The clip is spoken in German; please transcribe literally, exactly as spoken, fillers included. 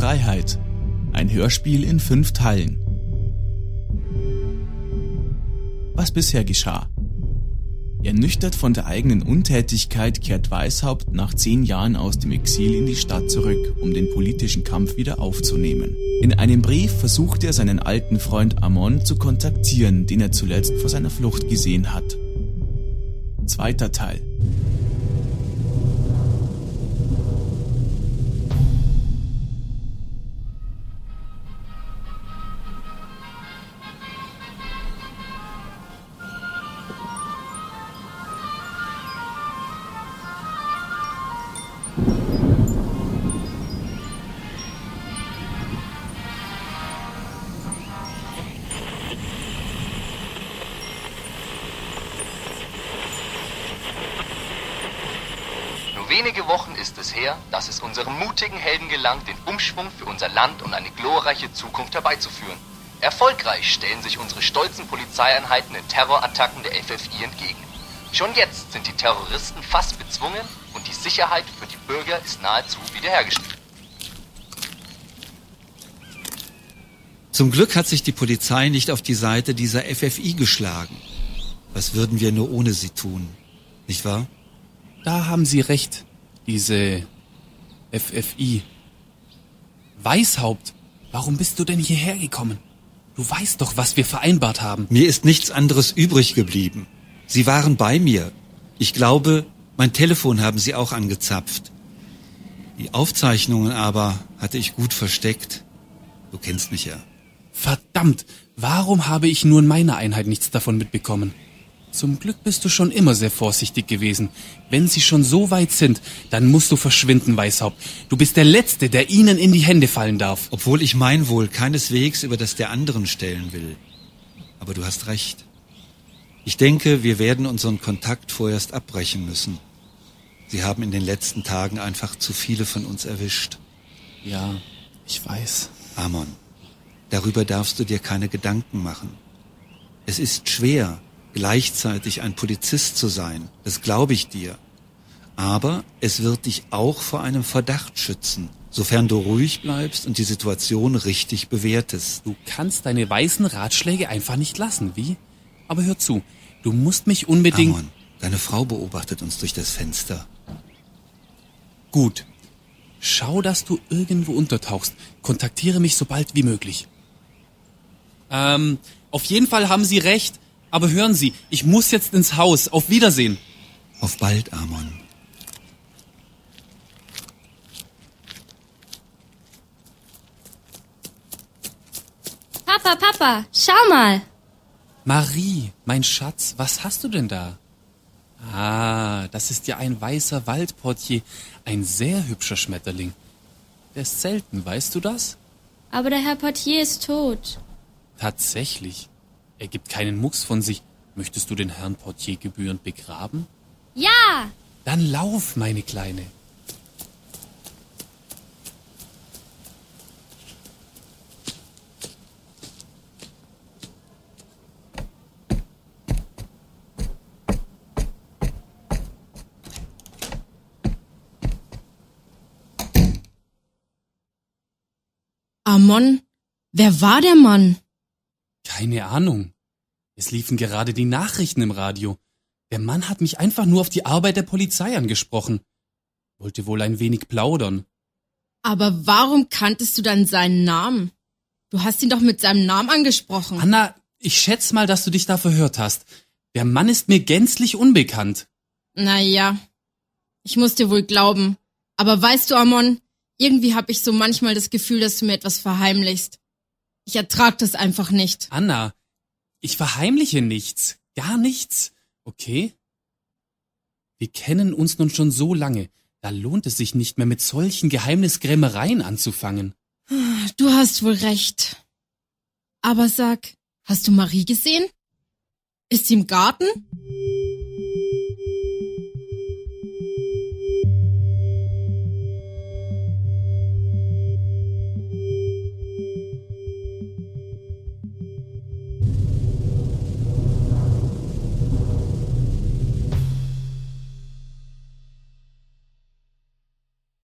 Freiheit. Ein Hörspiel in fünf Teilen. Was bisher geschah. Ernüchtert von der eigenen Untätigkeit kehrt Weishaupt nach zehn Jahren aus dem Exil in die Stadt zurück, um den politischen Kampf wieder aufzunehmen. In einem Brief versucht er, seinen alten Freund Amon zu kontaktieren, den er zuletzt vor seiner Flucht gesehen hat. Zweiter Teil. Wenige Wochen ist es her, dass es unserem mutigen Helden gelang, den Umschwung für unser Land und eine glorreiche Zukunft herbeizuführen. Erfolgreich stellen sich unsere stolzen Polizeieinheiten den Terrorattacken der F F I entgegen. Schon jetzt sind die Terroristen fast bezwungen und die Sicherheit für die Bürger ist nahezu wiederhergestellt. Zum Glück hat sich die Polizei nicht auf die Seite dieser F F I geschlagen. Was würden wir nur ohne sie tun, nicht wahr? Da haben Sie recht, diese F F I. Weishaupt, warum bist du denn hierher gekommen? Du weißt doch, was wir vereinbart haben. Mir ist nichts anderes übrig geblieben. Sie waren bei mir. Ich glaube, mein Telefon haben Sie auch angezapft. Die Aufzeichnungen aber hatte ich gut versteckt. Du kennst mich ja. Verdammt, warum habe ich nur in meiner Einheit nichts davon mitbekommen? Zum Glück bist du schon immer sehr vorsichtig gewesen. Wenn sie schon so weit sind, dann musst du verschwinden, Weishaupt. Du bist der Letzte, der ihnen in die Hände fallen darf. Obwohl ich mein Wohl keineswegs über das der anderen stellen will. Aber du hast recht. Ich denke, wir werden unseren Kontakt vorerst abbrechen müssen. Sie haben in den letzten Tagen einfach zu viele von uns erwischt. Ja, ich weiß. Amon, darüber darfst du dir keine Gedanken machen. Es ist schwer, gleichzeitig ein Polizist zu sein, das glaube ich dir. Aber es wird dich auch vor einem Verdacht schützen, sofern du ruhig bleibst und die Situation richtig bewertest. Du kannst deine weisen Ratschläge einfach nicht lassen, wie? Aber hör zu, du musst mich unbedingt... Amon, deine Frau beobachtet uns durch das Fenster. Gut. Schau, dass du irgendwo untertauchst. Kontaktiere mich so bald wie möglich. Ähm, auf jeden Fall haben Sie recht. Aber hören Sie, ich muss jetzt ins Haus. Auf Wiedersehen. Auf bald, Amon. Papa, Papa, schau mal. Marie, mein Schatz, was hast du denn da? Ah, das ist ja ein weißer Waldportier. Ein sehr hübscher Schmetterling. Der ist selten, weißt du das? Aber der Herr Portier ist tot. Tatsächlich. Er gibt keinen Mucks von sich. Möchtest du den Herrn Portier gebührend begraben? Ja! Dann lauf, meine Kleine. Amon? Wer war der Mann? Keine Ahnung. Es liefen gerade die Nachrichten im Radio. Der Mann hat mich einfach nur auf die Arbeit der Polizei angesprochen. Wollte wohl ein wenig plaudern. Aber warum kanntest du dann seinen Namen? Du hast ihn doch mit seinem Namen angesprochen. Anna, ich schätze mal, dass du dich da verhört hast. Der Mann ist mir gänzlich unbekannt. Na ja, ich muss dir wohl glauben. Aber weißt du, Amon, irgendwie habe ich so manchmal das Gefühl, dass du mir etwas verheimlichst. Ich ertrag das einfach nicht. Anna, ich verheimliche nichts. Gar nichts. Okay? Wir kennen uns nun schon so lange. Da lohnt es sich nicht mehr, mit solchen Geheimnisgrämereien anzufangen. Du hast wohl recht. Aber sag, hast du Marie gesehen? Ist sie im Garten?